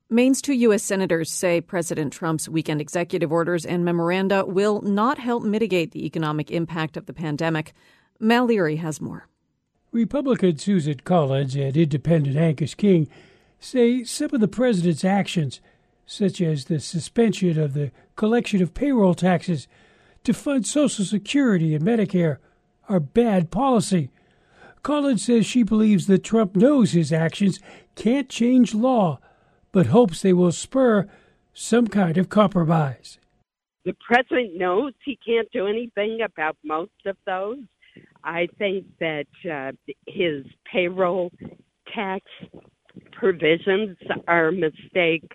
Maine's two U.S. senators say President Trump's weekend executive orders and memoranda will not help mitigate the economic impact of the pandemic. Mal Leary has more. Republican Susan Collins and Independent Angus King say some of the president's actions, such as the suspension of the collection of payroll taxes to fund Social Security and Medicare, are bad policy. Collins says she believes that Trump knows his actions can't change law, but hopes they will spur some kind of compromise. The president knows he can't do anything about most of those. I think that his payroll tax provisions are a mistake.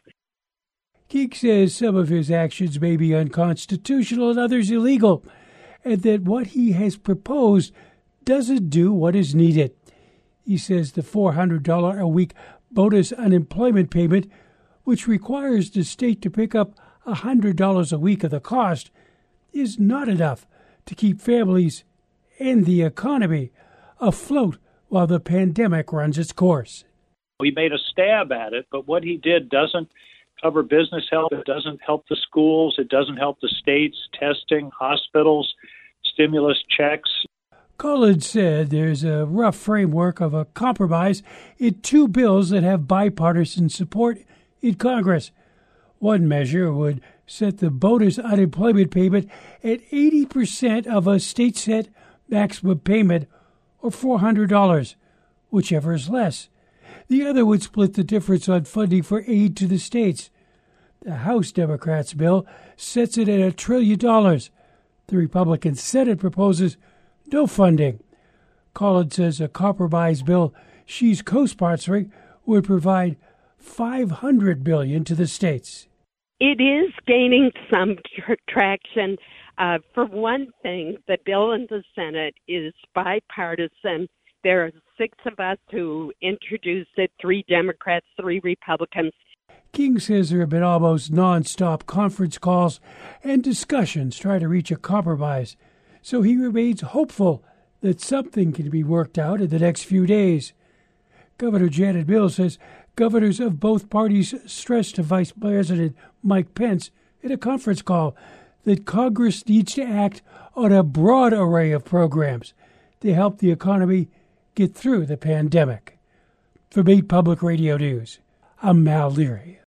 King says some of his actions may be unconstitutional and others illegal, and that what he has proposed doesn't do what is needed. He says the $400 a week bonus unemployment payment, which requires the state to pick up $100 a week of the cost, is not enough to keep families and the economy afloat while the pandemic runs its course. He made a stab at it, but what he did doesn't cover business health. It doesn't help the schools. It doesn't help the states, testing, hospitals, stimulus checks. Collins said there's a rough framework of a compromise in two bills that have bipartisan support in Congress. One measure would set the bonus unemployment payment at 80% of a state-set maximum payment, or $400, whichever is less. The other would split the difference on funding for aid to the states. The House Democrats' bill sets it at $1 trillion. The Republican Senate proposes no funding. Collins says a compromise bill she's co-sponsoring would provide $500 billion to the states. It is gaining some traction. For one thing, the bill in the Senate is bipartisan. There are 6 of us who introduced it, 3 Democrats, 3 Republicans. King says there have been almost nonstop conference calls and discussions trying to reach a compromise, so he remains hopeful that something can be worked out in the next few days. Governor Janet Mills says governors of both parties stressed to Vice President Mike Pence in a conference call that Congress needs to act on a broad array of programs to help the economy get through the pandemic. For Maine Public Radio News, I'm Mal Leary.